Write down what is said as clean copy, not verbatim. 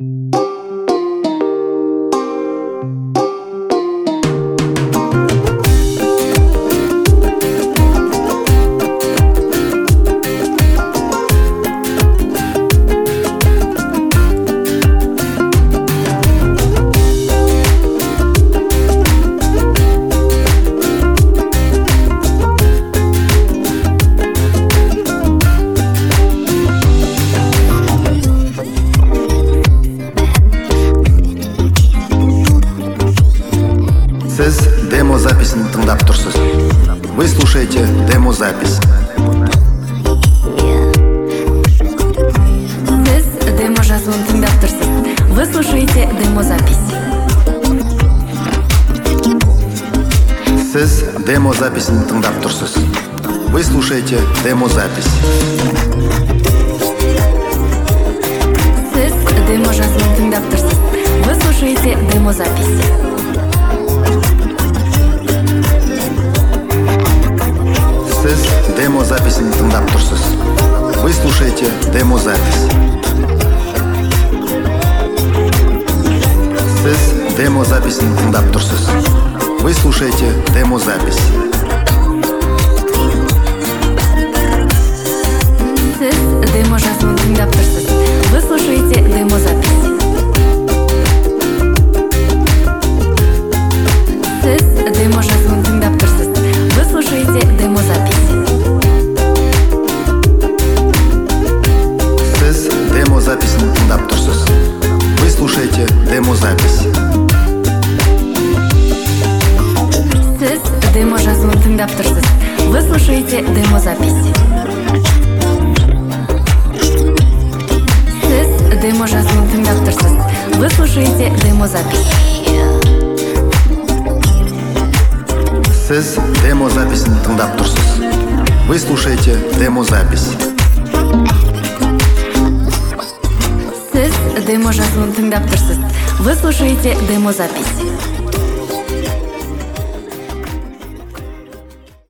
Сіз демо-записін тыңдап тұрсыз. Вы слушаете демо-запись. Сіз демо жазуын тыңдап тұрсыз. Вы слушаете демо-запись. Сіз демо-записін тыңдап тұрсыз. Вы слушаете демо-запись. Сіз демо жазуын тыңдап тұрсыз. Вы слушаете демо-запись. Сіз демо-записін тыңдап тұрсыз. Вы слушаете демо-запись. Сіз демо-записін тыңдап тұрсыз. Вы слушаете демо-запись. Сіз демо жазуын тыңдап тұрсыз. Вы слушаете демо-запись. Сіз демо жазуын тыңдап тұрсыз. Вы слушаете демо-запись. Сіз демо-записін тыңдап тұрсыз. Вы слушаете демо-запись. Сіз демо жазуын тыңдап тұрсыз. Вы слушаете демо-запись. Сіз демо жазуын тыңдап тұрсыз. Вы слушаете демо-запись. Сіз демо-записін тыңдап тұрсыз. Вы слушаете демо-запись. Сіз демо жазуын тыңдап тұрсыз. Вы слушаете демо-запись.